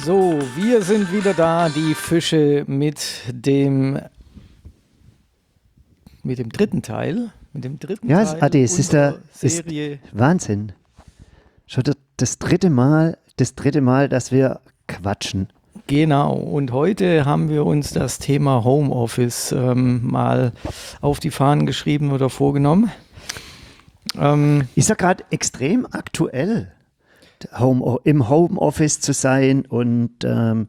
So, wir sind wieder da, die Fische mit dem dritten Teil. Mit dem dritten Ja, Teil Adi, es ist unserer ist Serie. Wahnsinn. Schon das dritte Mal, dass wir quatschen. Genau, und heute haben wir uns das Thema Homeoffice mal auf die Fahnen geschrieben oder vorgenommen. Ist ja gerade extrem aktuell, im Homeoffice zu sein und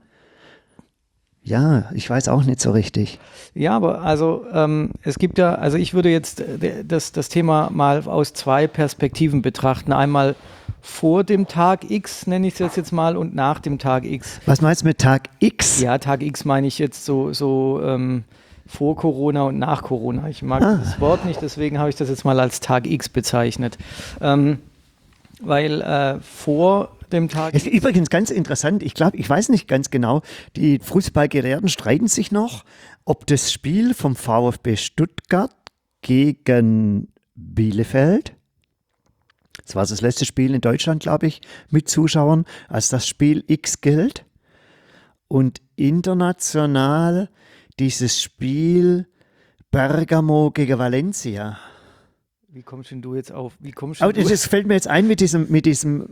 ja, ich weiß auch nicht so richtig. Ja, aber also es gibt ja, also ich würde jetzt das Thema mal aus zwei Perspektiven betrachten. Einmal vor dem Tag X, nenne ich es jetzt mal, und nach dem Tag X. Was meinst du mit Tag X? Ja, Tag X meine ich jetzt so vor Corona und nach Corona. Ich mag das Wort nicht, deswegen habe ich das jetzt mal als Tag X bezeichnet. Weil vor dem Tag Es ist übrigens ganz interessant, ich weiß nicht ganz genau, die Fußballgelehrten streiten sich noch, ob das Spiel vom VfB Stuttgart gegen Bielefeld, das war das letzte Spiel in Deutschland, glaube ich, mit Zuschauern, als das Spiel X gilt. Und international dieses Spiel Bergamo gegen Valencia. Wie kommst denn du jetzt auf? Aber das fällt mir jetzt ein mit diesem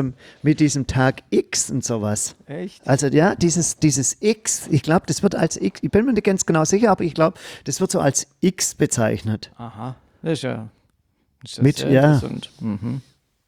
Tag X und sowas. Echt? Also ja, dieses X, ich glaube, das wird als X, ich bin mir nicht ganz genau sicher, aber ich glaube, das wird so als X bezeichnet. Aha, das ist ja Mit, sehr ja. interessant. Mhm.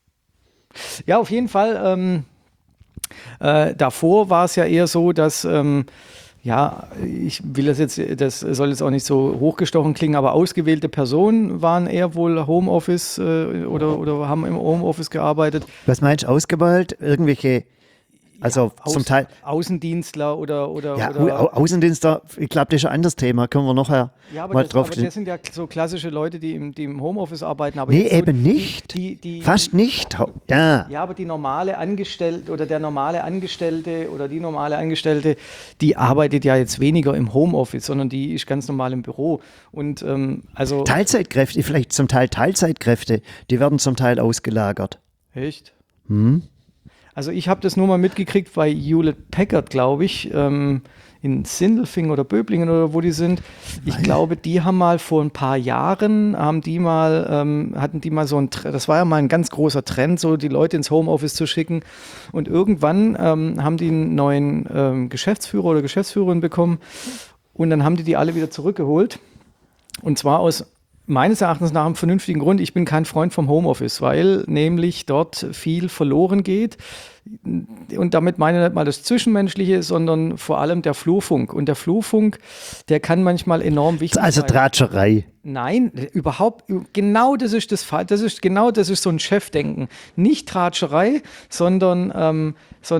Ja, auf jeden Fall. Davor war es ja eher so, dass ja, ich will das soll jetzt auch nicht so hochgestochen klingen, aber ausgewählte Personen waren eher wohl Homeoffice oder haben im Homeoffice gearbeitet. Was meinst du, ausgewählt? Irgendwelche, also zum Teil. Außendienstler oder Ja, Außendienstler, ich glaube, das ist ein anderes Thema, können wir nachher ja, mal drauf aber das sind ja so klassische Leute, die im Homeoffice arbeiten. Aber Nee, jetzt so eben nicht. Fast nicht. Ja. Ja, aber die normale Angestellte oder der normale Angestellte oder die normale Angestellte, die arbeitet ja jetzt weniger im Homeoffice, sondern die ist ganz normal im Büro. Und also. Teilzeitkräfte, vielleicht zum Teil Teilzeitkräfte, die werden zum Teil ausgelagert. Echt? Also ich habe das nur mal mitgekriegt bei Hewlett Packard, glaube ich, in Sindelfingen oder Böblingen oder wo die sind. Ich glaube, die haben mal vor ein paar Jahren, hatten die mal so ein, das war ja mal ein ganz großer Trend, so die Leute ins Homeoffice zu schicken. Und irgendwann haben die einen neuen Geschäftsführer oder Geschäftsführerin bekommen und dann haben die alle wieder zurückgeholt. Und zwar aus meines Erachtens nach einem vernünftigen Grund. Ich bin kein Freund vom Homeoffice, weil nämlich dort viel verloren geht. Und damit meine ich nicht mal das Zwischenmenschliche, sondern vor allem der Flurfunk. Und der Flurfunk, der kann manchmal enorm wichtig sein. Also Dratscherei. Nein, überhaupt, genau das ist das Fall. Das ist so ein Chefdenken. Nicht Tratscherei, sondern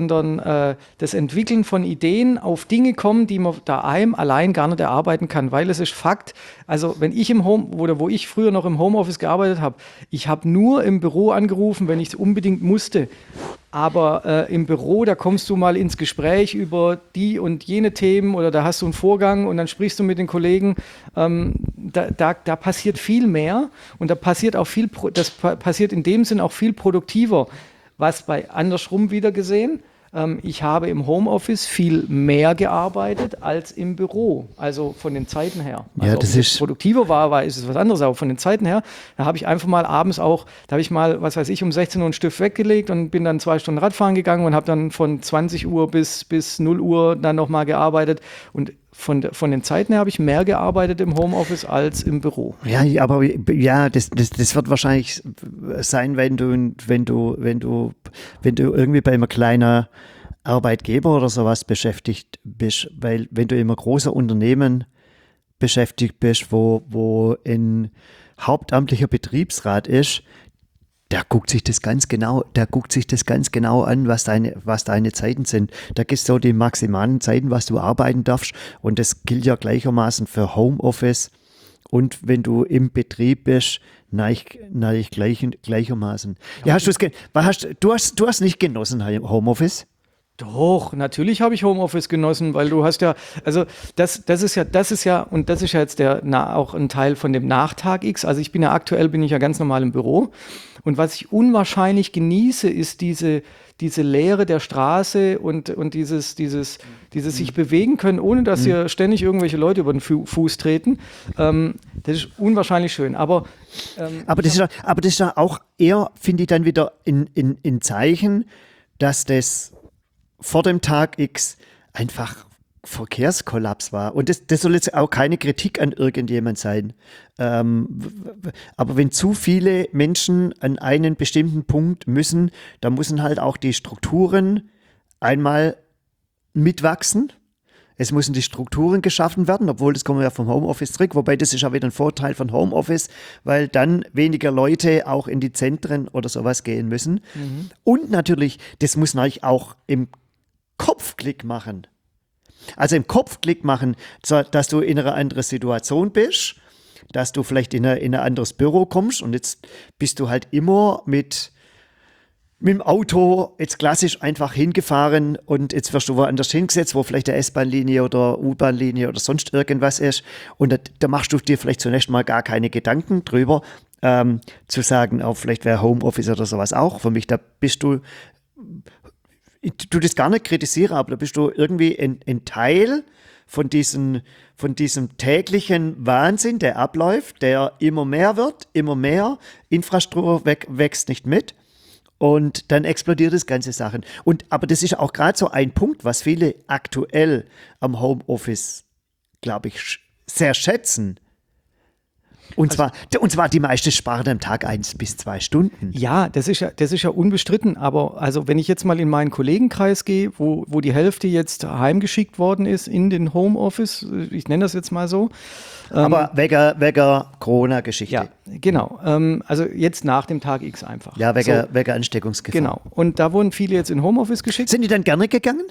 das Entwickeln von Ideen auf Dinge kommen, die man daheim allein gar nicht erarbeiten kann. Weil es ist Fakt, also wenn ich wo ich früher noch im Homeoffice gearbeitet habe, ich habe nur im Büro angerufen, wenn ich es unbedingt musste. Aber im Büro, da kommst du mal ins Gespräch über die und jene Themen oder da hast du einen Vorgang und dann sprichst du mit den Kollegen. Da passiert viel mehr und da passiert auch das passiert in dem Sinn auch viel produktiver. Was bei andersrum wieder gesehen, ich habe im Homeoffice viel mehr gearbeitet als im Büro, also von den Zeiten her. Also Ja, das ist produktiver war, ist es was anderes, aber von den Zeiten her, da habe ich einfach mal abends auch, da habe ich mal, was weiß ich, um 16 Uhr einen Stift weggelegt und bin dann 2 Stunden Radfahren gegangen und habe dann von 20 Uhr bis 0 Uhr dann nochmal gearbeitet und von den Zeiten her habe ich mehr gearbeitet im Homeoffice als im Büro. Ja, aber ja, das wird wahrscheinlich sein, wenn du irgendwie bei einem kleinen Arbeitgeber oder sowas beschäftigt bist, weil wenn du in einem großen Unternehmen beschäftigt bist, wo ein hauptamtlicher Betriebsrat ist, der guckt sich das ganz genau an, was deine Zeiten sind. Da gibt es so die maximalen Zeiten, was du arbeiten darfst. Und das gilt ja gleichermaßen für Homeoffice. Und wenn du im Betrieb bist, gleichermaßen. Ja, du hast nicht genossen Homeoffice? Doch, natürlich habe ich Homeoffice genossen, weil du hast ja, also das ist ja, und das ist ja jetzt auch ein Teil von dem Nachtag X. Also aktuell bin ich ja ganz normal im Büro. Und was ich unwahrscheinlich genieße, ist diese Leere der Straße und dieses sich bewegen können, ohne dass hier ständig irgendwelche Leute über den Fuß treten. Das ist unwahrscheinlich schön. Aber das ist ja auch eher, finde ich, dann wieder in Zeichen, dass das vor dem Tag X einfach Verkehrskollaps war. Und das soll jetzt auch keine Kritik an irgendjemand sein. Aber wenn zu viele Menschen an einen bestimmten Punkt müssen, dann müssen halt auch die Strukturen einmal mitwachsen. Es müssen die Strukturen geschaffen werden, obwohl das kommen wir ja vom Homeoffice zurück, wobei das ist ja wieder ein Vorteil von Homeoffice, weil dann weniger Leute auch in die Zentren oder sowas gehen müssen. Und natürlich, das muss natürlich auch im Kopf Klick machen. Also im Kopf Klick machen, dass du in einer anderen Situation bist, dass du vielleicht in ein anderes Büro kommst und jetzt bist du halt immer mit dem Auto jetzt klassisch einfach hingefahren und jetzt wirst du woanders hingesetzt, wo vielleicht eine S-Bahn-Linie oder U-Bahn-Linie oder sonst irgendwas ist und da machst du dir vielleicht zunächst mal gar keine Gedanken drüber, zu sagen, auch vielleicht wäre Homeoffice oder sowas auch für mich, da bist du, ich tue das gar nicht kritisieren, aber da bist du irgendwie ein Teil von diesem täglichen Wahnsinn, der abläuft, der immer mehr wird, immer mehr, Infrastruktur wächst nicht mit und dann explodiert das ganze Sachen. Aber das ist auch gerade so ein Punkt, was viele aktuell am Homeoffice, glaube ich, sehr schätzen. Und zwar die meisten sparen am Tag 1 bis 2 Stunden. Ja, das ist ja unbestritten. Aber also wenn ich jetzt mal in meinen Kollegenkreis gehe, wo die Hälfte jetzt heimgeschickt worden ist in den Homeoffice, ich nenne das jetzt mal so. Aber wegen Corona-Geschichte. Ja, genau. Also jetzt nach dem Tag X einfach. Ja, wegen Ansteckungsgefahr. Genau. Und da wurden viele jetzt in Homeoffice geschickt. Sind die dann gerne gegangen?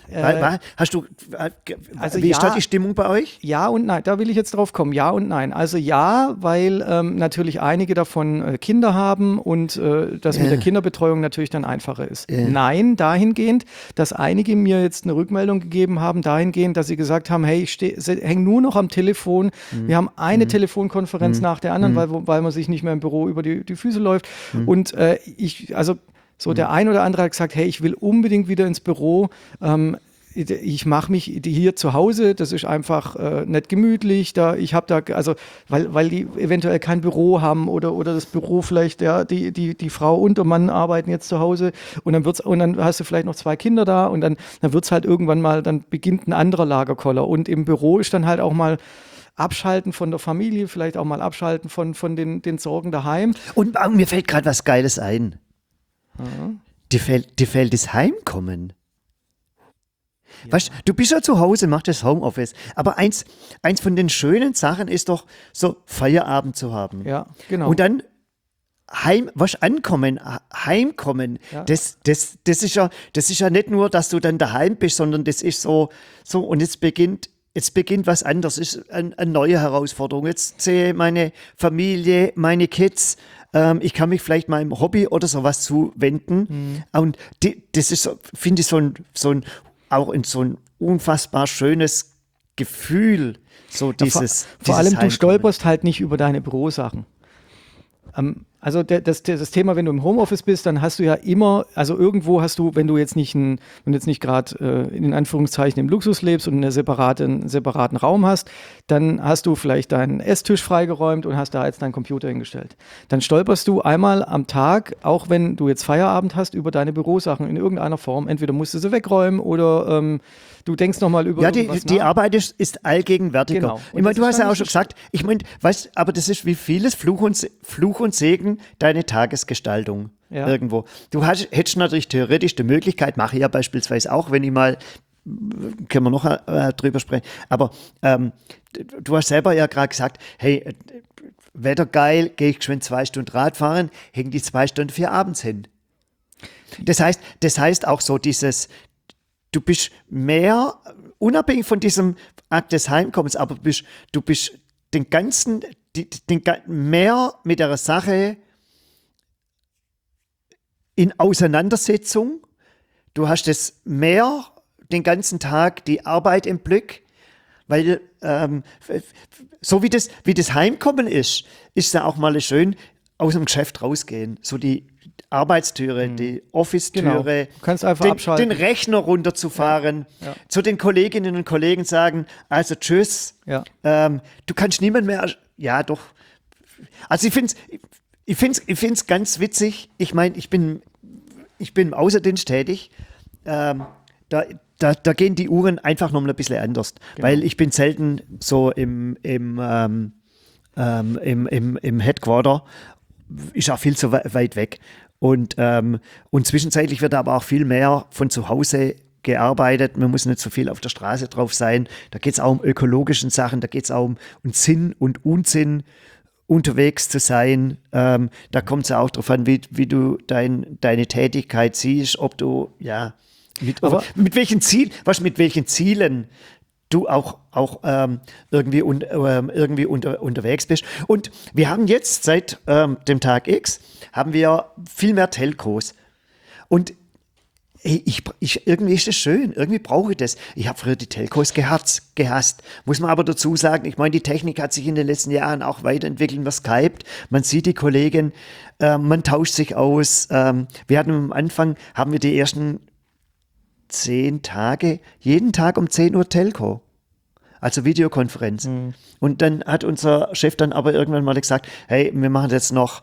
Wie ist da die Stimmung bei euch? Ja und nein, da will ich jetzt drauf kommen. Ja und nein. Also ja, weil natürlich einige davon Kinder haben und das mit der Kinderbetreuung natürlich dann einfacher ist. Nein, dahingehend, dass einige mir jetzt eine Rückmeldung gegeben haben, dahingehend, dass sie gesagt haben, hey, ich hänge nur noch am Telefon. Wir haben eine Telefonkonferenz nach der anderen, weil man sich nicht mehr im Büro über die Füße läuft. Und der ein oder andere hat gesagt, hey, ich will unbedingt wieder ins Büro. Ich mache mich hier zu Hause, das ist einfach nicht gemütlich, weil die eventuell kein Büro haben oder das Büro vielleicht, ja, die Frau und der Mann arbeiten jetzt zu Hause und dann hast du vielleicht noch 2 Kinder da und dann wird es halt irgendwann mal, dann beginnt ein anderer Lagerkoller und im Büro ist dann halt auch mal abschalten von der Familie, vielleicht auch mal abschalten von den Sorgen daheim. Und mir fällt gerade was Geiles ein. Dir fällt das Heimkommen. Ja. Weißt du, bist ja zu Hause, machst das Homeoffice. Aber eins von den schönen Sachen ist doch, so Feierabend zu haben. Ja, genau. Und dann heimkommen. Ja. Das ist ja nicht nur, dass du dann daheim bist, sondern das ist so und jetzt beginnt was anderes, ist eine neue Herausforderung. Jetzt sehe ich meine Familie, meine Kids, ich kann mich vielleicht meinem Hobby oder sowas zuwenden. Und das ist, finde ich, so ein unfassbar schönes Gefühl, so dieses vor allem, Heimkommen. Du stolperst halt nicht über deine Bürosachen. Also das Thema, wenn du im Homeoffice bist, dann hast du ja immer, also irgendwo hast du, wenn du jetzt nicht gerade in Anführungszeichen im Luxus lebst und einen separaten Raum hast, dann hast du vielleicht deinen Esstisch freigeräumt und hast da jetzt deinen Computer hingestellt. Dann stolperst du einmal am Tag, auch wenn du jetzt Feierabend hast, über deine Bürosachen in irgendeiner Form. Entweder musst du sie wegräumen oder du denkst nochmal über irgendwas die Arbeit ist allgegenwärtiger. Genau. Ich meine, du hast ja auch schon gesagt, aber das ist wie vieles Fluch und Segen, deine Tagesgestaltung irgendwo. Du hättest natürlich theoretisch die Möglichkeit, mache ich ja beispielsweise auch, wenn ich mal, können wir noch drüber sprechen, aber du hast selber ja gerade gesagt, hey, Wetter geil, gehe ich geschwind 2 Stunden Rad fahren, hängen die 2 Stunden für abends hin. Das heißt auch so dieses, du bist mehr, unabhängig von diesem Akt des Heimkommens, aber du bist mehr mit der Sache in Auseinandersetzung. Du hast es mehr den ganzen Tag die Arbeit im Blick, weil so wie das Heimkommen ist ja auch mal schön aus dem Geschäft rausgehen. So die Arbeitstüre, die Office-Türe, Genau. Du kannst einfach abschalten. Den Rechner runterzufahren, zu den Kolleginnen und Kollegen sagen, also tschüss, du kannst niemand mehr, ja doch. Also ich find's ganz witzig, ich meine, ich bin im Außendienst tätig, da gehen die Uhren einfach noch mal ein bisschen anders, weil ich bin selten so im Headquarter, ist auch viel zu weit weg. Und zwischenzeitlich wird aber auch viel mehr von zu Hause gearbeitet. Man muss nicht so viel auf der Straße drauf sein. Da geht es auch um ökologischen Sachen, da geht es auch um Sinn und Unsinn, unterwegs zu sein. Da kommt es auch darauf an, wie du deine Tätigkeit siehst, ob du, mit welchen Zielen du auch irgendwie unterwegs bist. Und wir haben jetzt seit dem Tag X haben wir viel mehr Telcos. Und irgendwie ist das schön, irgendwie brauche ich das. Ich habe früher die Telcos gehasst. Muss man aber dazu sagen, ich meine, die Technik hat sich in den letzten Jahren auch weiterentwickelt. Man skypt, man sieht die Kollegen, man tauscht sich aus. Wir hatten am Anfang, haben wir die ersten 10 Tage, jeden Tag um 10 Uhr Telco. Also Videokonferenz. Mhm. Und dann hat unser Chef dann aber irgendwann mal gesagt, hey, wir machen jetzt noch,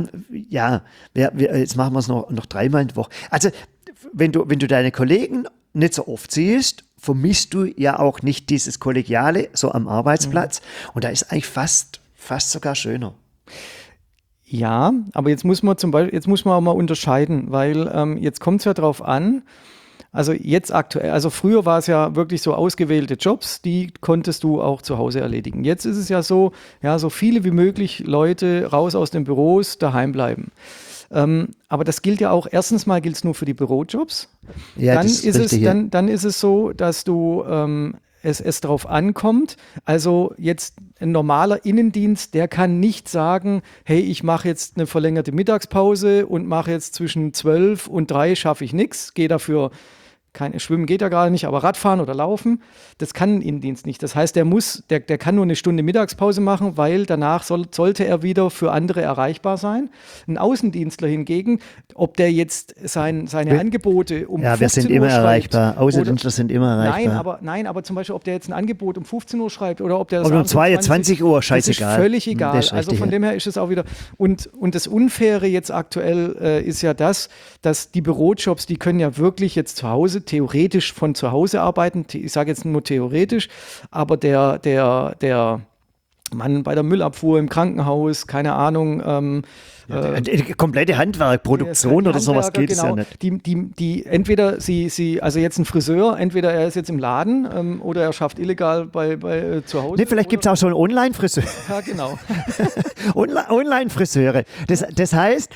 jetzt machen wir es noch 3-mal in der Woche. Also wenn du deine Kollegen nicht so oft siehst, vermisst du ja auch nicht dieses Kollegiale so am Arbeitsplatz. Mhm. Und da ist eigentlich fast sogar schöner. Ja, aber jetzt muss man auch mal unterscheiden, weil jetzt kommt es ja drauf an. Also jetzt aktuell, also früher war es ja wirklich so ausgewählte Jobs, die konntest du auch zu Hause erledigen. Jetzt ist es ja so, so viele wie möglich Leute raus aus den Büros, daheim bleiben. Aber das gilt ja auch, erstens mal gilt es nur für die Bürojobs. Ja, dann ist es so, dass du es darauf ankommt. Also jetzt ein normaler Innendienst, der kann nicht sagen, hey, ich mache jetzt eine verlängerte Mittagspause und mache jetzt zwischen 12 und 3 schaffe ich nichts, gehe dafür, Schwimmen geht ja gerade nicht, aber Radfahren oder Laufen, das kann ein Innendienst nicht. Das heißt, der kann nur eine Stunde Mittagspause machen, weil danach sollte er wieder für andere erreichbar sein. Ein Außendienstler hingegen, ob der jetzt seine Angebote um 15 Uhr schreibt. Ja, wir sind immer erreichbar. Außendienstler sind immer erreichbar. Nein, aber zum Beispiel, ob der jetzt ein Angebot um 15 Uhr schreibt oder ob der das um 22 Uhr, scheißegal. Das ist völlig egal. Also von dem her ist es auch wieder. Und das Unfaire jetzt aktuell ist ja das, dass die Bürojobs, die können ja wirklich jetzt zu Hause theoretisch von zu Hause arbeiten. Ich sage jetzt nur theoretisch, aber der Mann bei der Müllabfuhr im Krankenhaus, keine Ahnung. Komplette Handwerk, Produktion oder sowas geht es ja nicht. Die entweder also jetzt ein Friseur, entweder er ist jetzt im Laden oder er schafft illegal bei zu Hause. Nee, vielleicht gibt es auch so einen Online-Friseur. Ja, genau. Online-Friseure. Das heißt,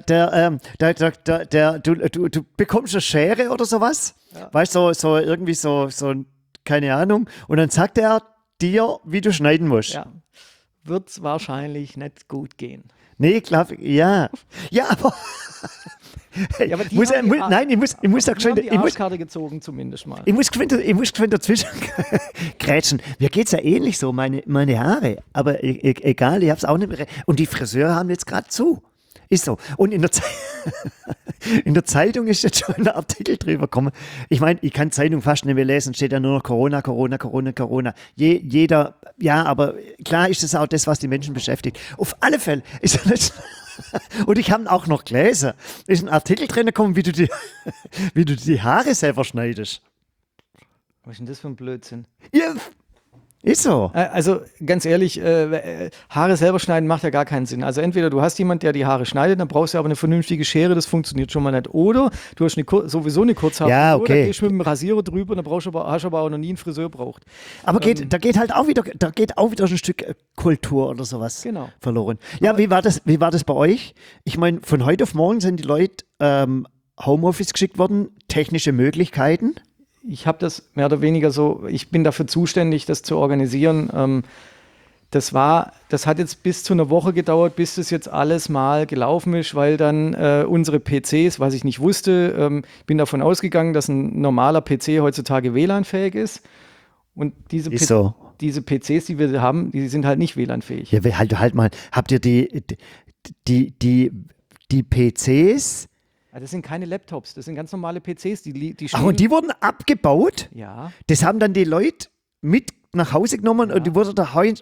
du bekommst eine Schere oder sowas, weißt du, so irgendwie so, keine Ahnung, und dann sagt er dir, wie du schneiden musst. Ja, wird es wahrscheinlich nicht gut gehen. Nee, klar, ja. Ja, aber. Ja, aber ich muss die Arschkarte gezogen, zumindest mal. Ich muss geschwind dazwischen grätschen. Mir geht's ja ähnlich so, meine Haare. Aber egal, ich hab's auch nicht mehr. Und die Friseure haben jetzt gerade zu. Ist so. Und in der Zeitung ist jetzt schon ein Artikel drüber gekommen. Ich meine, ich kann Zeitung fast nicht mehr lesen, steht ja nur noch Corona. Jeder, aber klar ist das auch das, was die Menschen beschäftigt. Auf alle Fälle ist er nicht. Und ich habe auch noch gelesen, ist ein Artikel drin gekommen, wie du die Haare selber schneidest. Was ist denn das für ein Blödsinn? Ja. Ist so. Also ganz ehrlich, Haare selber schneiden macht ja gar keinen Sinn. Also entweder du hast jemanden, der die Haare schneidet, dann brauchst du aber eine vernünftige Schere, das funktioniert schon mal nicht. Oder du hast sowieso eine Kurzhaarfrisur, ja, okay. Da gehst du mit dem Rasierer drüber, dann hast du aber auch noch nie einen Friseur braucht. Aber da geht auch wieder ein Stück Kultur oder sowas verloren. Ja, aber wie war das bei euch? Ich meine, von heute auf morgen sind die Leute Homeoffice geschickt worden, technische Möglichkeiten. Ich habe das mehr oder weniger so, ich bin dafür zuständig, das zu organisieren. Das hat jetzt bis zu einer Woche gedauert, bis das jetzt alles mal gelaufen ist, weil dann unsere PCs, was ich nicht wusste, bin davon ausgegangen, dass ein normaler PC heutzutage WLAN-fähig ist. Und diese PCs, die wir haben, die sind halt nicht WLAN-fähig. Ja, halt mal, habt ihr die PCs? Das sind keine Laptops, das sind ganz normale PCs, die Ach, und die wurden abgebaut? Ja. Das haben dann die Leute mit nach Hause genommen und die wurde daheim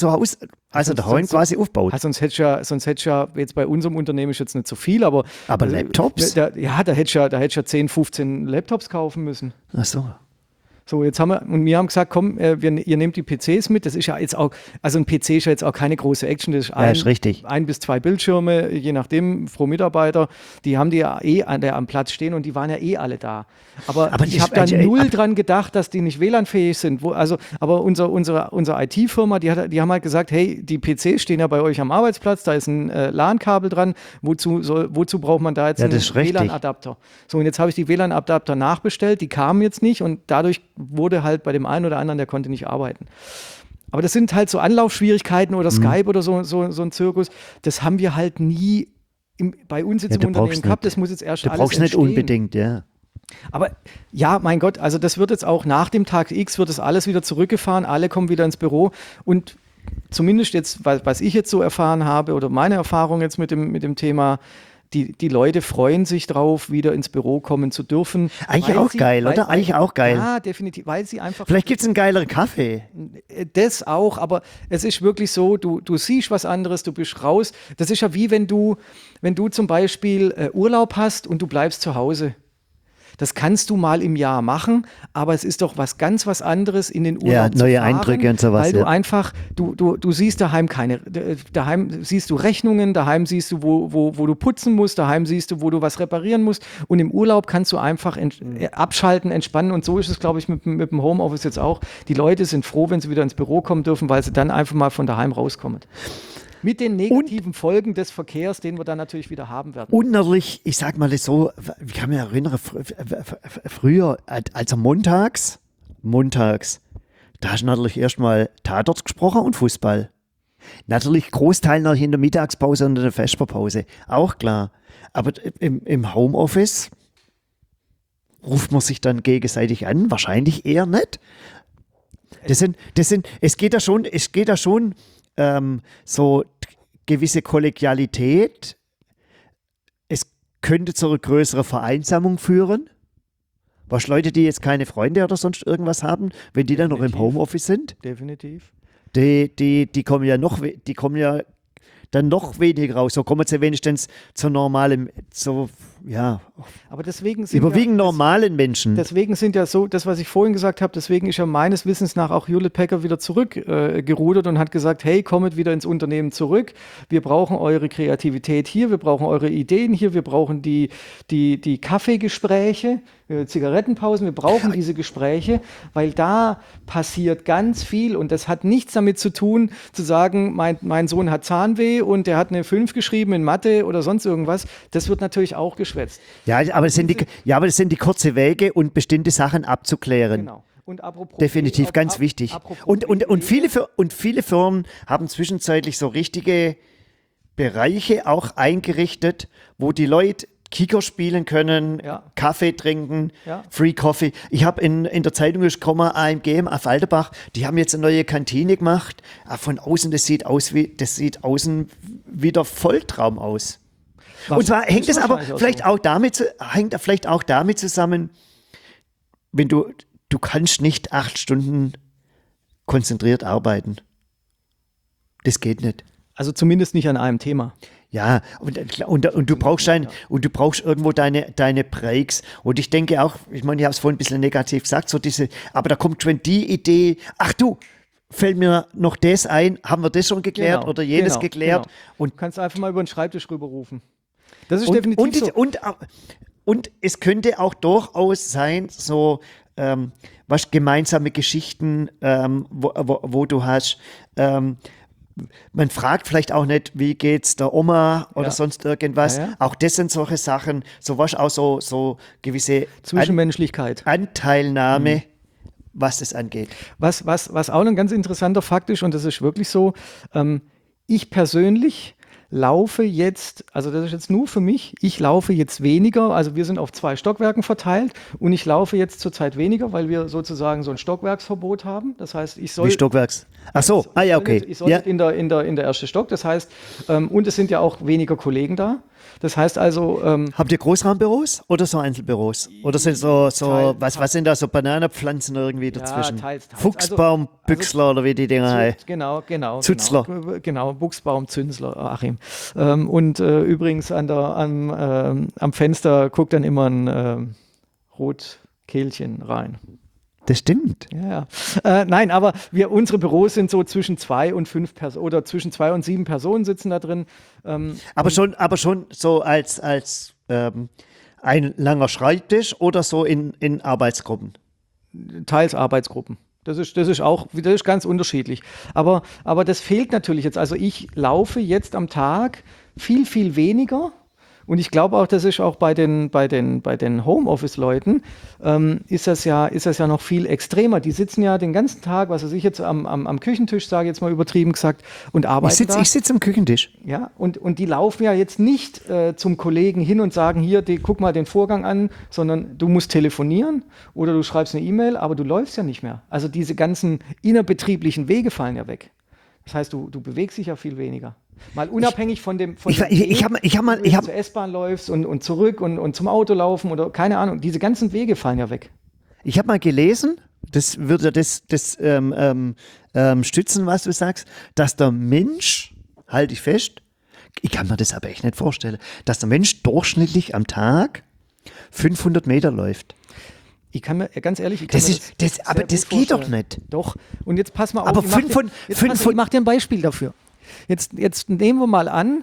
quasi aufgebaut. Sonst hätte ich ja jetzt bei unserem Unternehmen ist jetzt nicht so viel, aber Laptops? Da hätte ich ja 10, 15 Laptops kaufen müssen. Ach so. So, jetzt haben wir haben gesagt, komm, ihr nehmt die PCs mit. Das ist ja jetzt auch, also ein PC ist ja jetzt auch keine große Action. Das ist ist richtig. 1 bis 2 Bildschirme, je nachdem, pro Mitarbeiter. Die haben die ja am Platz stehen und die waren ja alle da. Aber ich habe da null dran gedacht, dass die nicht WLAN-fähig sind. Aber unsere IT-Firma, die haben halt gesagt, hey, die PCs stehen ja bei euch am Arbeitsplatz, da ist ein LAN-Kabel dran. Wozu braucht man da jetzt einen WLAN-Adapter? So, und jetzt habe ich die WLAN-Adapter nachbestellt, die kamen jetzt nicht und dadurch wurde halt bei dem einen oder anderen, der konnte nicht arbeiten. Aber das sind halt so Anlaufschwierigkeiten oder Skype oder so ein Zirkus. Das haben wir halt nie bei uns jetzt im Unternehmen gehabt. Das muss jetzt erst alles entstehen. Du brauchst nicht unbedingt, ja. Aber ja, mein Gott, also das wird jetzt auch nach dem Tag X wird das alles wieder zurückgefahren. Alle kommen wieder ins Büro und zumindest jetzt, was ich jetzt so erfahren habe oder meine Erfahrung jetzt mit dem Thema, die Leute freuen sich drauf, wieder ins Büro kommen zu dürfen. Eigentlich auch geil, oder? Eigentlich auch geil. Ja, definitiv, weil sie einfach... Vielleicht gibt es einen geileren Kaffee. Das auch, aber es ist wirklich so, du siehst was anderes, du bist raus. Das ist ja wie wenn du zum Beispiel Urlaub hast und du bleibst zu Hause. Das kannst du mal im Jahr machen, aber es ist doch was anderes in den Urlaub zu neue fahren, Eindrücke und sowas. Weil du einfach, du siehst daheim daheim siehst du Rechnungen, daheim siehst du, wo du putzen musst, daheim siehst du, wo du was reparieren musst und im Urlaub kannst du einfach abschalten, entspannen und so ist es, glaube ich, mit dem Homeoffice jetzt auch. Die Leute sind froh, wenn sie wieder ins Büro kommen dürfen, weil sie dann einfach mal von daheim rauskommen. Mit den negativen Folgen des Verkehrs, den wir dann natürlich wieder haben werden. Und natürlich, ich sag mal das so, ich kann mich erinnern, früher, also montags, da hast du natürlich erstmal Tatort gesprochen und Fußball. Natürlich Großteil noch in der Mittagspause und in der Vesperpause, auch klar. Aber im Homeoffice ruft man sich dann gegenseitig an, wahrscheinlich eher nicht. Es geht da schon so gewisse Kollegialität. Es könnte zu einer größeren Vereinsamung führen. Was Leute, die jetzt keine Freunde oder sonst irgendwas haben, wenn die dann noch im Homeoffice sind? Definitiv. Die kommen ja dann noch weniger raus. So kommen sie wenigstens zu normalem, aber deswegen überwiegend normalen Menschen. Deswegen sind ja so, das, was ich vorhin gesagt habe, deswegen ist ja meines Wissens nach auch Hewlett Packard wieder zurückgerudert und hat gesagt, hey, kommt wieder ins Unternehmen zurück. Wir brauchen eure Kreativität hier, wir brauchen eure Ideen hier, wir brauchen die Kaffeegespräche, Zigarettenpausen, wir brauchen diese Gespräche, weil da passiert ganz viel und das hat nichts damit zu tun, zu sagen, mein Sohn hat Zahnweh und der hat eine 5 geschrieben in Mathe oder sonst irgendwas. Das wird natürlich auch geschwätzt. Ja, aber das sind die kurzen Wege und bestimmte Sachen abzuklären. Genau. Und apropos definitiv ganz wichtig. Und viele Firmen haben zwischenzeitlich so richtige Bereiche auch eingerichtet, wo die Leute Kicker spielen können, Kaffee trinken, Free Coffee. Ich habe in der Zeitung gekommen, AMG auf Alterbach, die haben jetzt eine neue Kantine gemacht. Von außen, das sieht außen wie der Volltraum aus. Und zwar hängt es aber vielleicht auch damit zusammen, wenn du kannst nicht 8 Stunden konzentriert arbeiten. Das geht nicht. Also zumindest nicht an einem Thema. Ja, und du brauchst irgendwo deine Breaks. Und ich denke auch, ich meine, ich habe es vorhin ein bisschen negativ gesagt, aber da kommt schon die Idee, ach du, fällt mir noch das ein, haben wir das schon geklärt oder jenes geklärt. Genau. Und du kannst einfach mal über den Schreibtisch rüberrufen. Das ist definitiv so. Und es könnte auch durchaus sein, so gemeinsame Geschichten, wo du hast, man fragt vielleicht auch nicht, wie geht's der Oma oder sonst irgendwas. Ja. Auch das sind solche Sachen, so was auch so gewisse Zwischenmenschlichkeit. Anteilnahme was das angeht. Was auch ein ganz interessanter Fakt ist, und das ist wirklich so, ich persönlich laufe jetzt, also das ist jetzt nur für mich, ich laufe jetzt weniger, also wir sind auf 2 Stockwerken verteilt und ich laufe jetzt zurzeit weniger, weil wir sozusagen so ein Stockwerksverbot haben. Das heißt, ich soll... Wie Stockwerks? Ach so, ja, okay. Ich soll nicht in der erste Stock, das heißt, und es sind ja auch weniger Kollegen da. Das heißt also... Habt ihr Großraumbüros oder so Einzelbüros? Oder sind was sind da so Bananenpflanzen irgendwie dazwischen? Teils. Fuchsbaum, Büchsler oder wie die Dinger heißen? Genau. Zützler. Genau, Buchsbaum, Zünsler, Achim. Und übrigens am Fenster guckt dann immer ein Rotkehlchen rein. Das stimmt. Ja. Nein, aber unsere Büros sind so zwischen 2 und 5 Personen oder zwischen 2 und 7 Personen sitzen da drin. Aber schon so als ein langer Schreibtisch oder so in Arbeitsgruppen? Teils Arbeitsgruppen. Das ist ganz unterschiedlich. Aber das fehlt natürlich jetzt. Also ich laufe jetzt am Tag viel, viel weniger. Und ich glaube auch, das ist auch bei den Homeoffice-Leuten, ist das ja noch viel extremer. Die sitzen ja den ganzen Tag, was weiß ich jetzt, am Küchentisch, sage ich jetzt mal übertrieben gesagt, und arbeiten Ich sitze am Küchentisch. Ja, und die laufen ja jetzt nicht zum Kollegen hin und sagen, hier, guck mal den Vorgang an, sondern du musst telefonieren oder du schreibst eine E-Mail, aber du läufst ja nicht mehr. Also diese ganzen innerbetrieblichen Wege fallen ja weg. Das heißt, du bewegst dich ja viel weniger. Mal unabhängig von dem Weg, du zur S-Bahn läufst und zurück und zum Auto laufen oder keine Ahnung, diese ganzen Wege fallen ja weg. Ich habe mal gelesen, das würde das stützen, was du sagst, dass der Mensch, halte ich fest, ich kann mir das aber echt nicht vorstellen, dass der Mensch durchschnittlich am Tag 500 Meter läuft. Ich kann mir, ganz ehrlich, aber das geht doch nicht. Doch. Und jetzt pass mal auf. Aber ich mach dir ein Beispiel dafür. Jetzt nehmen wir mal an,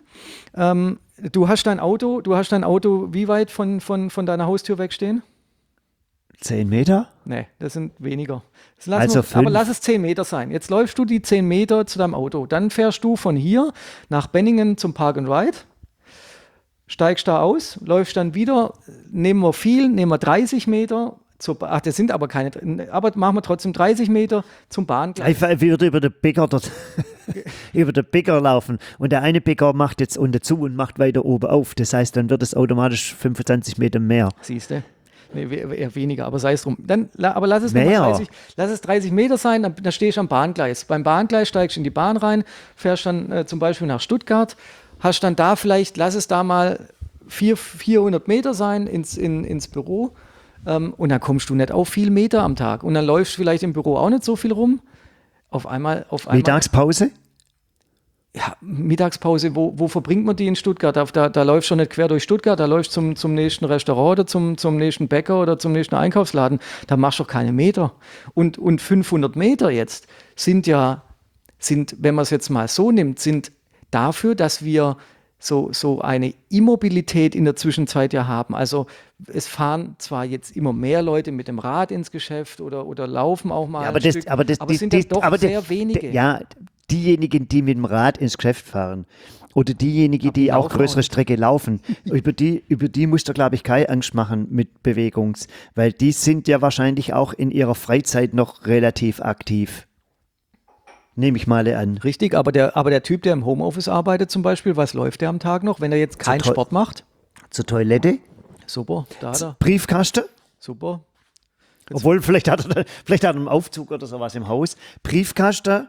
du hast dein Auto wie weit von deiner Haustür wegstehen? 10 Meter? Nee, das sind weniger. Aber lass es 10 Meter sein. Jetzt läufst du die 10 Meter zu deinem Auto. Dann fährst du von hier nach Benningen zum Park and Ride, steigst da aus, läufst dann wieder, nehmen wir 30 Meter. Das sind aber keine, aber machen wir trotzdem 30 Meter zum Bahngleis. Ich würde über den Bäcker dort, über den Bäcker laufen und der eine Bäcker macht jetzt unten zu und macht weiter oben auf. Das heißt, dann wird es automatisch 25 Meter mehr. Siehst du? Nee, eher weniger, aber sei es drum. Aber lass es 30 Meter sein, dann stehst du am Bahngleis. Beim Bahngleis steigst du in die Bahn rein, fährst dann zum Beispiel nach Stuttgart, hast dann da vielleicht, lass es da mal 400 Meter sein ins Büro. Und dann kommst du nicht auf viel Meter am Tag. Und dann läufst du vielleicht im Büro auch nicht so viel rum. Auf einmal. Mittagspause? Ja, Mittagspause, wo verbringt man die in Stuttgart? Da läufst du schon nicht quer durch Stuttgart, da läufst du zum nächsten Restaurant oder zum nächsten Bäcker oder zum nächsten Einkaufsladen. Da machst du doch keine Meter. Und 500 Meter jetzt sind, wenn man es jetzt mal so nimmt, sind dafür, dass wir so eine Immobilität in der Zwischenzeit ja haben. Also es fahren zwar jetzt immer mehr Leute mit dem Rad ins Geschäft oder laufen auch mal aber es sind sehr wenige. Ja, diejenigen, die mit dem Rad ins Geschäft fahren oder diejenigen, die auch größere Strecke laufen, über die musst du, glaube ich, keine Angst machen mit weil die sind ja wahrscheinlich auch in ihrer Freizeit noch relativ aktiv. Nehme ich mal an. Richtig, aber der Typ, der im Homeoffice arbeitet zum Beispiel, was läuft der am Tag noch, wenn er jetzt keinen Sport macht? Zur Toilette. Super, da hat er. Briefkasten. Super. Obwohl, vielleicht hat er einen Aufzug oder sowas im Haus. Briefkasten,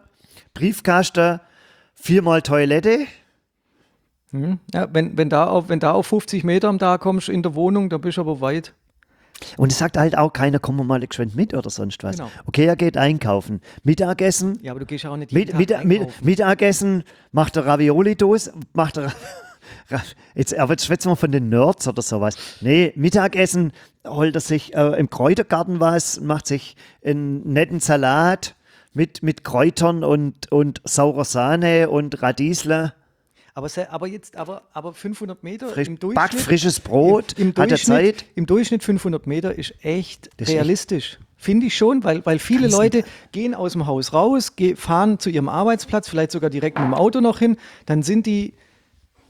4-mal Toilette. Ja, wenn da auf 50 Meter am Tag kommst in der Wohnung, da bist du aber weit. Und es sagt halt auch keiner, komm mal geschwind mit oder sonst was. Genau. Okay, er geht einkaufen. Mittagessen. Ja, aber du gehst ja auch nicht jeden Tag einkaufen. Mittagessen, macht er Ravioli-Dose, jetzt schwätzen wir von den Nerds oder sowas. Nee, Mittagessen holt er sich im Kräutergarten was, macht sich einen netten Salat mit Kräutern und saurer Sahne und Radiesle. Aber 500 Meter im Durchschnitt. Backt frisches Brot, hat er Zeit. Im Durchschnitt 500 Meter ist echt realistisch. Finde ich schon, weil viele Leute gehen aus dem Haus raus, fahren zu ihrem Arbeitsplatz, vielleicht sogar direkt mit dem Auto noch hin, dann sind die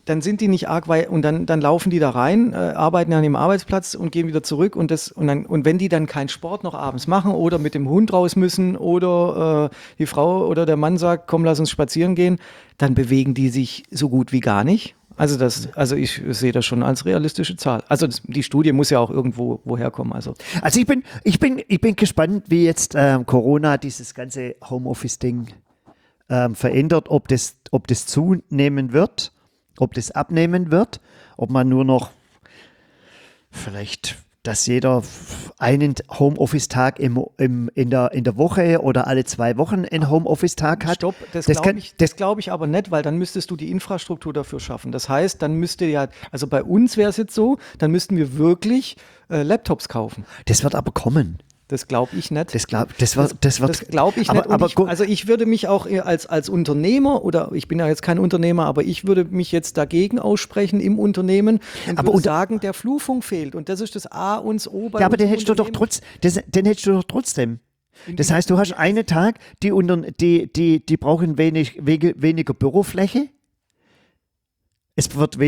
dann sind die nicht arg weit und dann laufen die da rein, arbeiten an dem Arbeitsplatz und gehen wieder zurück und wenn die dann keinen Sport noch abends machen oder mit dem Hund raus müssen oder die Frau oder der Mann sagt, komm, lass uns spazieren gehen, dann bewegen die sich so gut wie gar nicht. Also ich sehe das schon als realistische Zahl. Also die Studie muss ja auch irgendwo woher kommen. Also ich bin gespannt, wie jetzt Corona dieses ganze Homeoffice-Ding verändert, ob das zunehmen wird, ob das abnehmen wird, ob man nur noch vielleicht, dass jeder einen Homeoffice-Tag in der Woche oder alle 2 Wochen einen Homeoffice-Tag hat. Stopp, das glaube ich aber nicht, weil dann müsstest du die Infrastruktur dafür schaffen. Das heißt, dann müsste also bei uns wäre es jetzt so, dann müssten wir wirklich Laptops kaufen. Das wird aber kommen. Das glaube ich nicht. Das glaube ich nicht. Aber also ich würde mich auch als Unternehmer, oder ich bin ja jetzt kein Unternehmer, aber ich würde mich jetzt dagegen aussprechen im Unternehmen und würde sagen, der Flurfunk fehlt. Und das ist das A und das O bei Ja, aber den hättest du doch trotzdem. Das heißt, du hast einen Tag, die brauchen weniger Bürofläche. Ich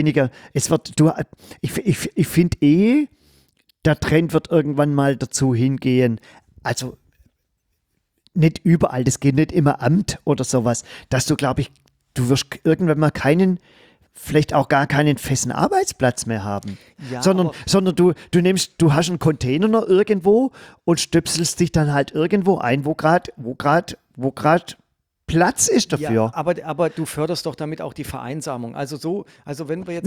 finde der Trend wird irgendwann mal dazu hingehen, also nicht überall, das geht nicht immer Amt oder sowas, dass du, glaube ich, du wirst irgendwann mal vielleicht auch gar keinen festen Arbeitsplatz mehr haben, ja, sondern du hast einen Container noch irgendwo und stöpselst dich dann halt irgendwo ein, wo gerade Platz ist dafür. Ja, aber du förderst doch damit auch die Vereinsamung. Also wenn wir jetzt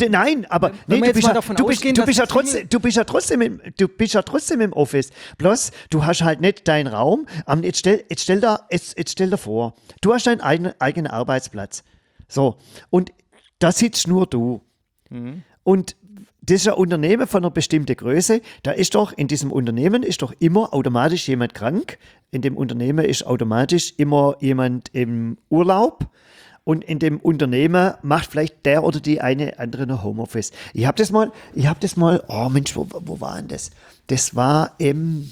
du bist ja trotzdem im Office. Bloß du hast halt nicht deinen Raum. Jetzt stell dir vor, du hast deinen eigenen Arbeitsplatz. So, und da sitzt nur du. Mhm. Und das ist ein Unternehmen von einer bestimmten Größe. In diesem Unternehmen ist doch immer automatisch jemand krank. In dem Unternehmen ist automatisch immer jemand im Urlaub. Und in dem Unternehmen macht vielleicht der oder die eine andere noch Homeoffice. Ich habe das mal, oh Mensch, wo war denn das? Das war ich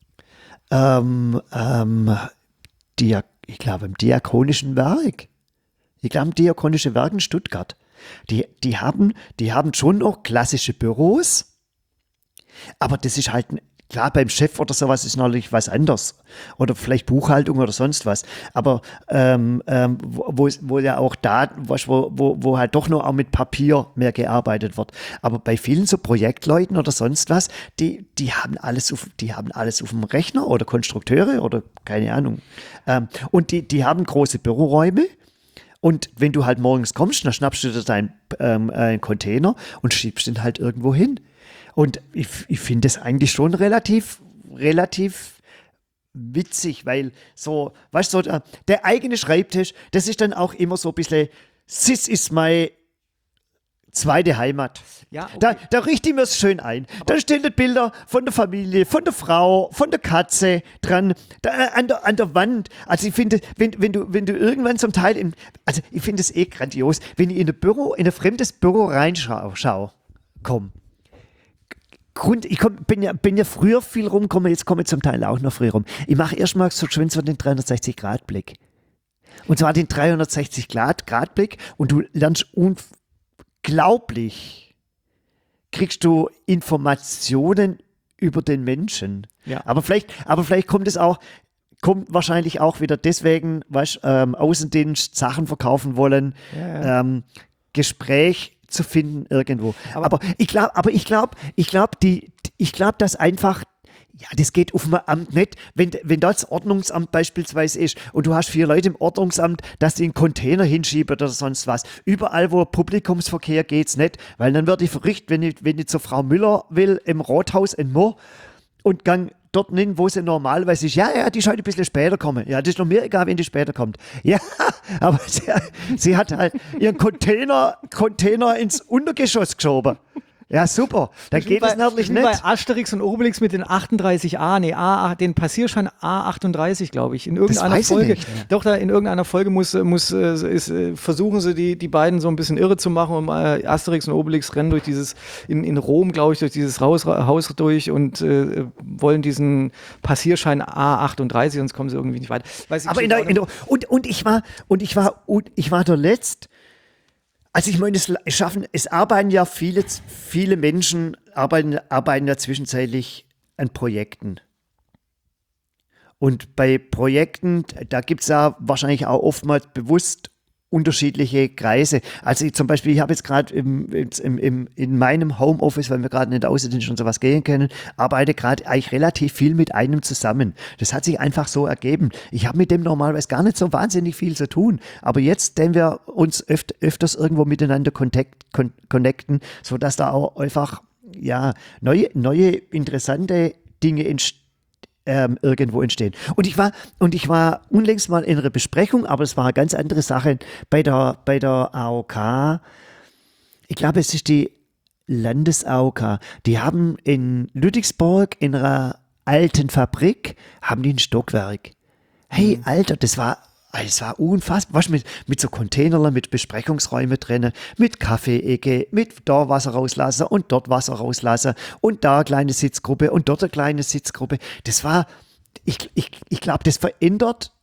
glaube, im Diakonischen Werk. Ich glaube, im Diakonischen Werk in Stuttgart. Die haben schon noch klassische Büros, aber das ist halt, klar, beim Chef oder sowas ist natürlich was anderes. Oder vielleicht Buchhaltung oder sonst was. Aber wo ja auch wo halt doch noch auch mit Papier mehr gearbeitet wird. Aber bei vielen so Projektleuten oder sonst was, die haben alles auf dem Rechner oder Konstrukteure oder keine Ahnung. Und die haben große Büroräume. Und wenn du halt morgens kommst, dann schnappst du dir deinen Container und schiebst ihn halt irgendwo hin. Und ich finde das eigentlich schon relativ witzig, weil so, weißt du, der eigene Schreibtisch, das ist dann auch immer so ein bisschen, this is my zweite Heimat. Ja, okay. Da richte ich mir es schön ein. Da stehen Bilder von der Familie, von der Frau, von der Katze dran, an der Wand. Also ich finde, wenn du irgendwann zum Teil ich finde es grandios, wenn ich in ein fremdes Büro reinschaue, bin ja früher viel rumgekommen, jetzt komme ich zum Teil auch noch früher rum. Ich mache erstmal so schön den 360-Grad-Blick. Und zwar den 360-Grad-Blick und du lernst unglaublich, kriegst du Informationen über den Menschen. Ja. Aber vielleicht kommt wahrscheinlich auch wieder deswegen, Außendienst, Sachen verkaufen wollen, Gespräch zu finden irgendwo. Aber ich glaube, dass einfach, ja, das geht auf dem Amt nicht, wenn das Ordnungsamt beispielsweise ist und du hast 4 Leute im Ordnungsamt, dass die einen Container hinschieben oder sonst was. Überall, wo Publikumsverkehr geht's nicht, weil dann werde ich verrückt, wenn ich zur Frau Müller will, im Rathaus in Moor und gang dort hin, wo sie normalerweise ist. Ja, die ist heute ein bisschen später kommen. Ja, das ist noch mir egal, wenn die später kommt. Ja, aber sie hat halt ihren Container ins Untergeschoss geschoben. Ja, super. Dann geht es natürlich nicht. Bei Asterix und Obelix mit den 38a, den Passierschein A38, glaube ich. In irgendeiner Folge. Doch, in irgendeiner Folge versuchen sie die beiden so ein bisschen irre zu machen. Und Asterix und Obelix rennen durch in Rom, glaube ich, durch dieses Haus durch und wollen diesen Passierschein A38, sonst kommen sie irgendwie nicht weiter. Aber ich war da letzt Also ich meine, es arbeiten ja viele Menschen, arbeiten ja zwischenzeitlich an Projekten. Und bei Projekten, da gibt es ja wahrscheinlich auch oftmals bewusst unterschiedliche Kreise. Also zum Beispiel, ich habe jetzt gerade in meinem Homeoffice, weil wir gerade in den Außendienst und sowas gehen können, arbeite gerade eigentlich relativ viel mit einem zusammen. Das hat sich einfach so ergeben. Ich habe mit dem normalerweise gar nicht so wahnsinnig viel zu tun. Aber jetzt, wenn wir uns öfters irgendwo miteinander connecten, sodass da auch einfach neue interessante Dinge irgendwo entstehen. Und ich war unlängst mal in einer Besprechung, aber es war eine ganz andere Sache bei der AOK. Ich glaube, es ist die Landes-AOK. Die haben in Ludwigsburg in einer alten Fabrik, haben die ein Stockwerk. Hey, Alter, das war unfassbar. Was mit so Containern, mit Besprechungsräumen drin, mit Kaffee-Ecke, mit da Wasser rauslassen und dort Wasser rauslassen und da eine kleine Sitzgruppe und dort eine kleine Sitzgruppe. Das war, ich glaube, das verändert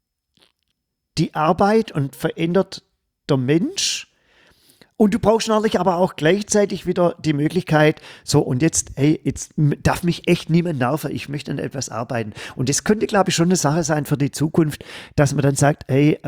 die Arbeit und verändert der Mensch. Und du brauchst natürlich aber auch gleichzeitig wieder die Möglichkeit, so und jetzt darf mich echt niemand nerven, ich möchte an etwas arbeiten. Und das könnte, glaube ich, schon eine Sache sein für die Zukunft, dass man dann sagt, hey,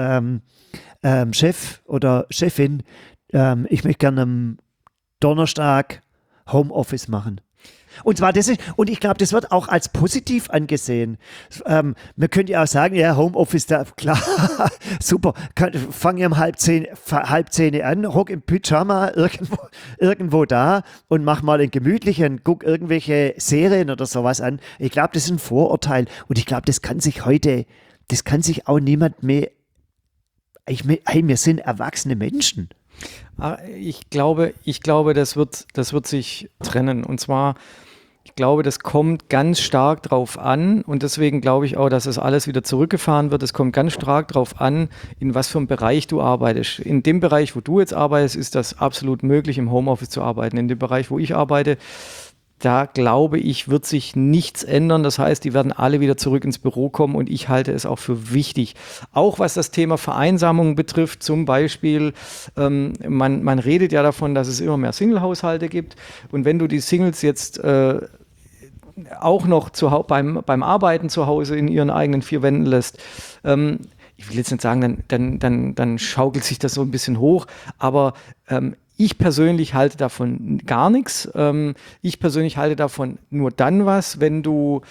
Chef oder Chefin, ich möchte gerne am Donnerstag Homeoffice machen. Und zwar und ich glaube, das wird auch als positiv angesehen. Man könnte ja auch sagen, ja, Homeoffice, da, klar, super, fange um halb zehn an, hock im Pyjama irgendwo da und mach mal einen gemütlichen, guck irgendwelche Serien oder sowas an. Ich glaube, das ist ein Vorurteil und ich glaube, das kann sich auch niemand mehr, hey, wir sind erwachsene Menschen. Ich glaube, das wird sich trennen. Und zwar, ich glaube, das kommt ganz stark drauf an und deswegen glaube ich auch, dass es alles wieder zurückgefahren wird. Es kommt ganz stark drauf an, in was für einem Bereich du arbeitest. In dem Bereich, wo du jetzt arbeitest, ist das absolut möglich, im Homeoffice zu arbeiten. In dem Bereich, wo ich arbeite, da glaube ich, wird sich nichts ändern. Das heißt, die werden alle wieder zurück ins Büro kommen und ich halte es auch für wichtig. Auch was das Thema Vereinsamung betrifft, zum Beispiel, man redet ja davon, dass es immer mehr Single-Haushalte gibt und wenn du die Singles jetzt auch noch beim Arbeiten zu Hause in ihren eigenen vier Wänden lässt, ich will jetzt nicht sagen, dann schaukelt sich das so ein bisschen hoch, aber ich persönlich halte davon gar nichts. Ich persönlich halte davon nur dann was, wenn du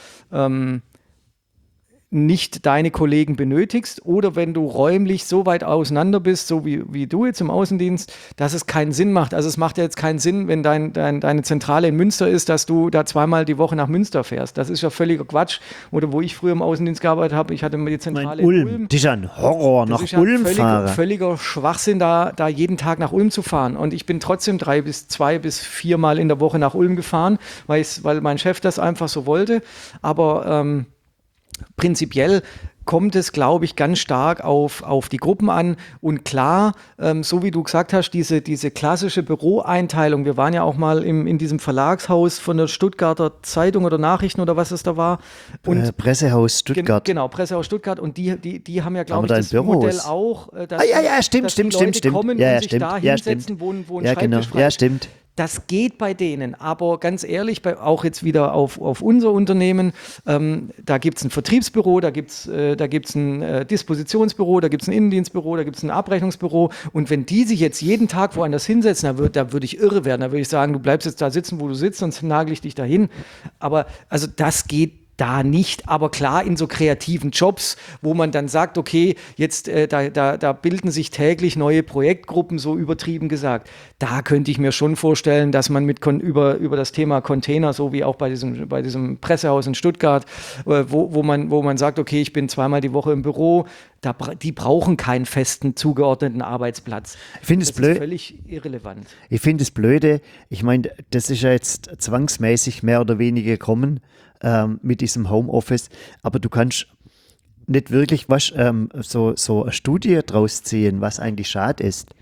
nicht deine Kollegen benötigst oder wenn du räumlich so weit auseinander bist, so wie du jetzt im Außendienst, dass es keinen Sinn macht. Also es macht ja jetzt keinen Sinn, wenn deine Zentrale in Münster ist, dass du da zweimal die Woche nach Münster fährst. Das ist ja völliger Quatsch. Oder wo ich früher im Außendienst gearbeitet habe, ich hatte immer die Zentrale in Ulm. Das ist ja ein Horror, nach Ulm fahren. Völliger Schwachsinn, da jeden Tag nach Ulm zu fahren. Und ich bin trotzdem 2 bis 4 Mal in der Woche nach Ulm gefahren, weil mein Chef das einfach so wollte. Aber prinzipiell kommt es, glaube ich, ganz stark auf die Gruppen an. Und klar, so wie du gesagt hast, diese klassische Büroeinteilung, wir waren ja auch mal in diesem Verlagshaus von der Stuttgarter Zeitung oder Nachrichten oder was es da war. Und Pressehaus Stuttgart. Genau, Pressehaus Stuttgart. Und die haben ja, glaube ich, das Modell auch, dass stimmt. die Leute kommen und sich da hinsetzen, wo ein Schreibtisch frei ist. Ja, stimmt. Das geht bei denen, aber ganz ehrlich, auch jetzt wieder auf unser Unternehmen, da gibt es ein Vertriebsbüro, da gibt's ein Dispositionsbüro, da gibt es ein Innendienstbüro, da gibt es ein Abrechnungsbüro und wenn die sich jetzt jeden Tag woanders hinsetzen, da würde ich irre werden, da würde ich sagen, du bleibst jetzt da sitzen, wo du sitzt, sonst nagel ich dich dahin. Aber also das geht da nicht, aber klar in so kreativen Jobs, wo man dann sagt, okay, jetzt da bilden sich täglich neue Projektgruppen, so übertrieben gesagt. Da könnte ich mir schon vorstellen, dass man über das Thema Container, so wie auch bei diesem Pressehaus in Stuttgart, wo man sagt, okay, ich bin zweimal die Woche im Büro, die brauchen keinen festen, zugeordneten Arbeitsplatz. Ich finde es blöd. Ist völlig irrelevant. Ich finde es blöde. Ich meine, das ist ja jetzt zwangsmäßig mehr oder weniger gekommen mit diesem Homeoffice. Aber du kannst nicht wirklich so eine Studie draus ziehen, was eigentlich schade ist.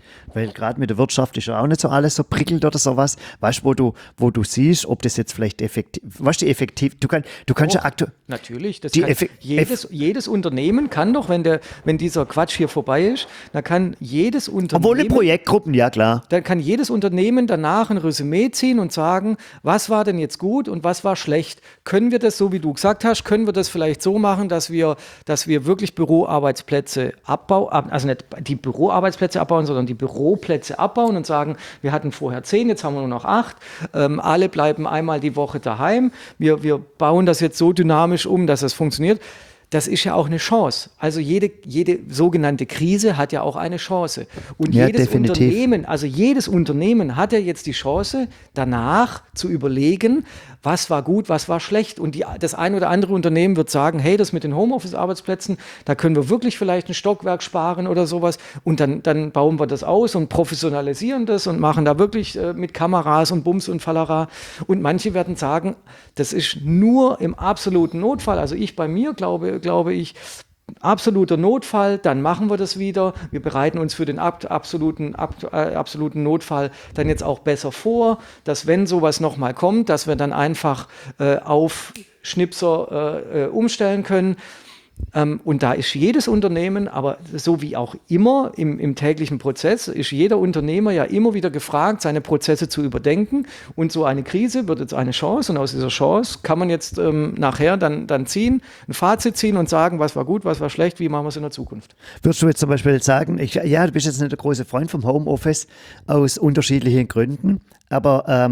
weil gerade mit der Wirtschaft ist ja auch nicht so alles so prickelt oder sowas. Weißt du, wo du siehst, ob das jetzt vielleicht effektiv, weißt du, effektiv, du kannst ja aktuell. Natürlich, das kann jedes Unternehmen kann doch, wenn dieser Quatsch hier vorbei ist, dann kann jedes Unternehmen. Obwohl in Projektgruppen, ja klar. Dann kann jedes Unternehmen danach ein Resümee ziehen und sagen, was war denn jetzt gut und was war schlecht. Können wir das, so wie du gesagt hast, können wir das vielleicht so machen, dass wir wirklich Büroarbeitsplätze abbauen, also nicht die Büroarbeitsplätze abbauen, sondern die Büroplätze abbauen und sagen, wir hatten vorher 10, jetzt haben wir nur noch 8. Alle bleiben einmal die Woche daheim. Wir bauen das jetzt so dynamisch um, dass es funktioniert. Das ist ja auch eine Chance. Also jede sogenannte Krise hat ja auch eine Chance. Und ja, jedes definitiv. jedes Unternehmen hat ja jetzt die Chance, danach zu überlegen, was war gut, was war schlecht. Und das ein oder andere Unternehmen wird sagen, hey, das mit den Homeoffice-Arbeitsplätzen, da können wir wirklich vielleicht ein Stockwerk sparen oder sowas. Und dann bauen wir das aus und professionalisieren das und machen da wirklich mit Kameras und Bums und Fallara. Und manche werden sagen, das ist nur im absoluten Notfall. Also ich bei mir glaube ich, absoluter Notfall, dann machen wir das wieder. Wir bereiten uns für den absoluten Notfall dann jetzt auch besser vor, dass wenn sowas nochmal kommt, dass wir dann einfach auf Schnipser umstellen können. Und da ist jedes Unternehmen, aber so wie auch immer im täglichen Prozess, ist jeder Unternehmer ja immer wieder gefragt, seine Prozesse zu überdenken. Und so eine Krise wird jetzt eine Chance. Und aus dieser Chance kann man jetzt nachher dann ein Fazit ziehen und sagen, was war gut, was war schlecht, wie machen wir es in der Zukunft. Würdest du jetzt zum Beispiel sagen, du bist jetzt nicht der große Freund vom Homeoffice aus unterschiedlichen Gründen, aber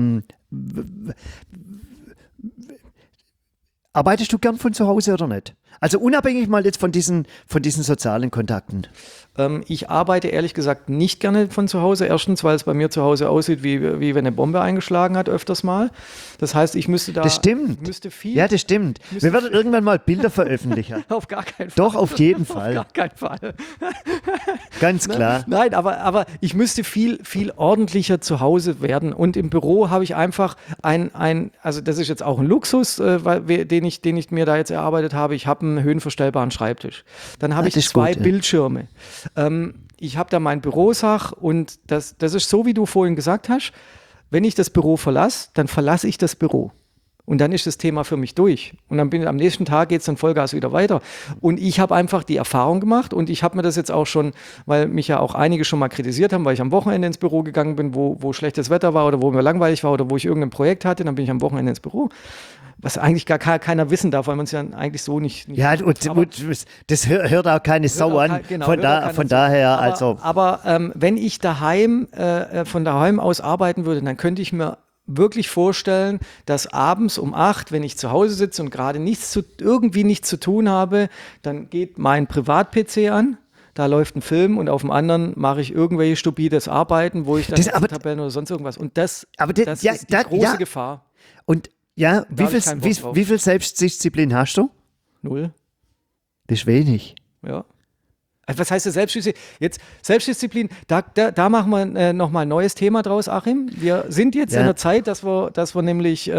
arbeitest du gern von zu Hause oder nicht? Also unabhängig mal jetzt von diesen sozialen Kontakten. Ich arbeite ehrlich gesagt nicht gerne von zu Hause. Erstens, weil es bei mir zu Hause aussieht, wie wenn eine Bombe eingeschlagen hat, öfters mal. Das heißt, ich müsste da... Das stimmt. Ja, das stimmt. Wir werden irgendwann mal Bilder veröffentlichen. Auf gar keinen Fall. Doch, auf jeden Fall. Auf gar keinen Fall. Ganz klar. Nein, aber ich müsste viel ordentlicher zu Hause werden. Und im Büro habe ich einfach also das ist jetzt auch ein Luxus, den ich mir da jetzt erarbeitet habe. Ich habe einen höhenverstellbaren Schreibtisch. Dann habe ich 2 Bildschirme. Ich habe da mein Bürosach und das ist so, wie du vorhin gesagt hast, wenn ich das Büro verlasse, dann verlasse ich das Büro. Und dann ist das Thema für mich durch. Und dann am nächsten Tag geht es dann Vollgas wieder weiter. Und ich habe einfach die Erfahrung gemacht und ich habe mir das jetzt auch schon, weil mich ja auch einige schon mal kritisiert haben, weil ich am Wochenende ins Büro gegangen bin, wo schlechtes Wetter war oder wo mir langweilig war oder wo ich irgendein Projekt hatte, dann bin ich am Wochenende ins Büro. Was eigentlich gar keiner wissen darf, weil man es ja eigentlich so nicht ja, und das hört auch keine Sau an. Genau, von daher, also. Aber wenn ich von daheim aus arbeiten würde, dann könnte ich mir wirklich vorstellen, dass abends um 8, wenn ich zu Hause sitze und gerade irgendwie nichts zu tun habe, dann geht mein Privat-PC an. Da läuft ein Film und auf dem anderen mache ich irgendwelche stupides Arbeiten, wo ich dann Tabellen oder sonst irgendwas. Und das ist die große Gefahr. Und ja, wie viel Selbstdisziplin hast du? 0. Das ist wenig. Ja. Was heißt das Selbstdisziplin? Jetzt Selbstdisziplin, da machen wir nochmal ein neues Thema draus, Achim. Wir sind jetzt in der Zeit, dass wir nämlich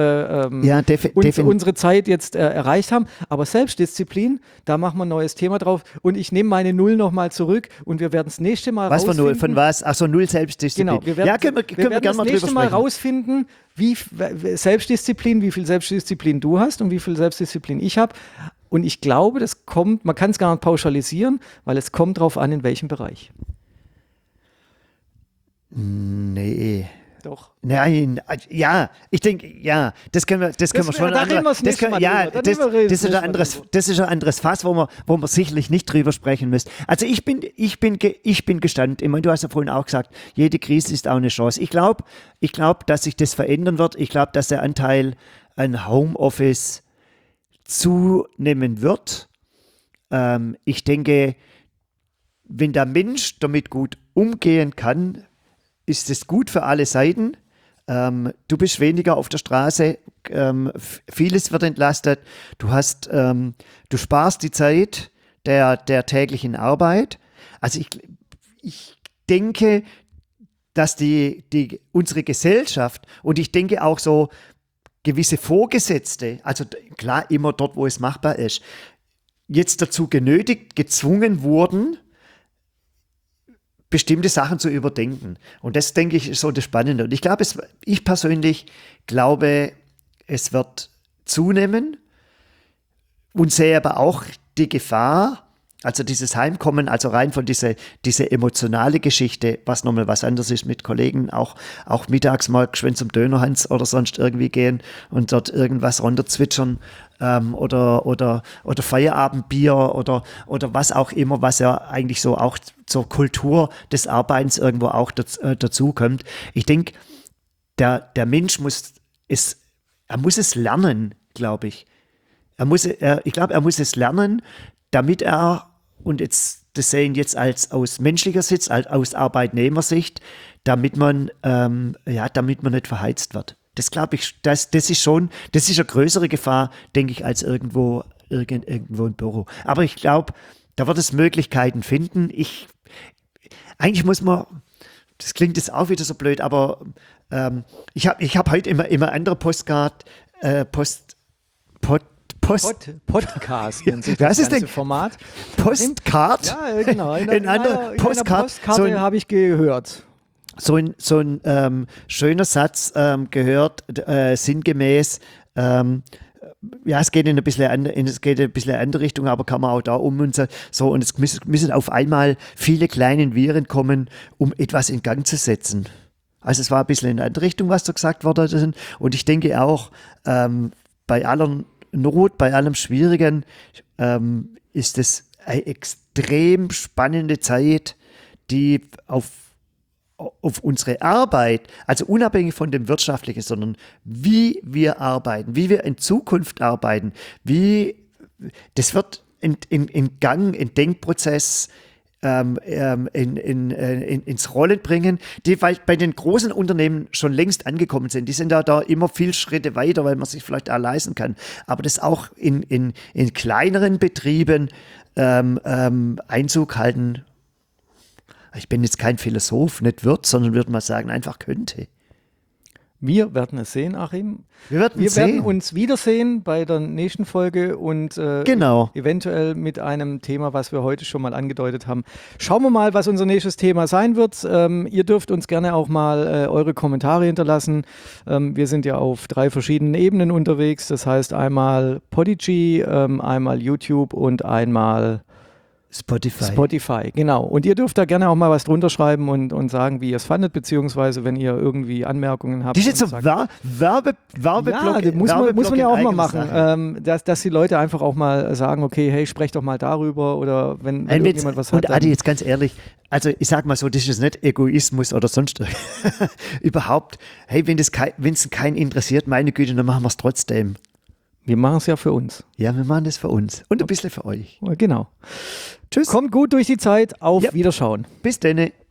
unsere Zeit jetzt erreicht haben. Aber Selbstdisziplin, da machen wir ein neues Thema drauf. Und ich nehme meine 0 nochmal zurück und wir werden das nächste Mal rausfinden. Was für 0? Von was? Achso, 0 Selbstdisziplin. Genau, wir werden gerne mal drüber sprechen. Das nächste Mal rausfinden, wie viel Selbstdisziplin du hast und wie viel Selbstdisziplin ich habe. Und ich glaube, man kann es gar nicht pauschalisieren, weil es kommt drauf an, in welchem Bereich. Nee. Doch. Nein, ja, ich denke, ja, das können wir schon. Das ist ein anderes Fass, wo wir sicherlich nicht drüber sprechen müssen. Also ich bin gestanden. Ich meine, du hast ja vorhin auch gesagt, jede Krise ist auch eine Chance. Ich glaube, dass sich das verändern wird. Ich glaube, dass der Anteil an Homeoffice zunehmen wird. Ich denke, wenn der Mensch damit gut umgehen kann, ist es gut für alle Seiten. Du bist weniger auf der Straße, vieles wird entlastet. Du sparst die Zeit der täglichen Arbeit. Also ich denke, dass unsere Gesellschaft und ich denke auch so gewisse Vorgesetzte, also klar immer dort, wo es machbar ist, jetzt dazu gezwungen wurden, bestimmte Sachen zu überdenken. Und das, denke ich, ist so das Spannende. Und ich persönlich glaube, es wird zunehmen und sehe aber auch die Gefahr, also dieses Heimkommen, also rein von diese emotionale Geschichte, was nochmal was anderes ist mit Kollegen, auch mittags mal geschwind zum Dönerhans oder sonst irgendwie gehen und dort irgendwas runterzwitschern oder Feierabendbier oder was auch immer, was ja eigentlich so auch zur Kultur des Arbeitens irgendwo auch dazu kommt. Ich denke, der Mensch muss es lernen, glaube ich. Ich glaube, er muss es lernen, damit er, und jetzt, das sehen jetzt aus menschlicher Sicht, aus Arbeitnehmersicht, damit man nicht verheizt wird. Das glaube ich, das ist eine größere Gefahr, denke ich, als irgendwo im Büro. Aber ich glaube, da wird es Möglichkeiten finden. Eigentlich muss man, das klingt jetzt auch wieder so blöd, aber ich hab heute immer andere Podcast nennt sich das ganze Format. Postcard? Ja, genau. In einer Postkarte habe ich gehört. So ein schöner Satz gehört, sinngemäß, es geht in ein bisschen andere Richtung, aber kann man auch da und so, und es müssen auf einmal viele kleine Viren kommen, um etwas in Gang zu setzen. Also es war ein bisschen in eine andere Richtung, was da gesagt wurde, und ich denke auch, bei aller Not, bei allem Schwierigen, ist es eine extrem spannende Zeit, die auf unsere Arbeit, also unabhängig von dem Wirtschaftlichen, sondern wie wir arbeiten, wie wir in Zukunft arbeiten, das wird in Gang, in Denkprozess, ins Rollen bringen, die bei den großen Unternehmen schon längst angekommen sind. Die sind da immer viel Schritte weiter, weil man sich vielleicht auch leisten kann. Aber das auch in kleineren Betrieben Einzug halten. Ich bin jetzt kein Philosoph, nicht wird, sondern würde mal sagen, einfach könnte. Wir werden es sehen, Achim. Wir werden uns wiedersehen bei der nächsten Folge und genau. Eventuell mit einem Thema, was wir heute schon mal angedeutet haben. Schauen wir mal, was unser nächstes Thema sein wird. Ihr dürft uns gerne auch mal eure Kommentare hinterlassen. Wir sind ja auf 3 verschiedenen Ebenen unterwegs. Das heißt einmal Podigy, einmal YouTube und einmal Spotify, genau. Und ihr dürft da gerne auch mal was drunter schreiben und sagen, wie ihr es fandet, beziehungsweise wenn ihr irgendwie Anmerkungen habt. Das ist jetzt so Werbeblock. Ja, muss man ja auch mal machen, dass die Leute einfach auch mal sagen, okay, hey, sprecht doch mal darüber, oder wenn irgendjemand was hat. Und Adi, jetzt ganz ehrlich, also ich sag mal so, das ist nicht Egoismus oder sonst überhaupt. Hey, wenn es keinen interessiert, meine Güte, dann machen wir es trotzdem. Wir machen es ja für uns. Ja, wir machen es für uns und ein bisschen für euch. Genau. Tschüss. Kommt gut durch die Zeit. Auf Wiederschauen. Bis dann.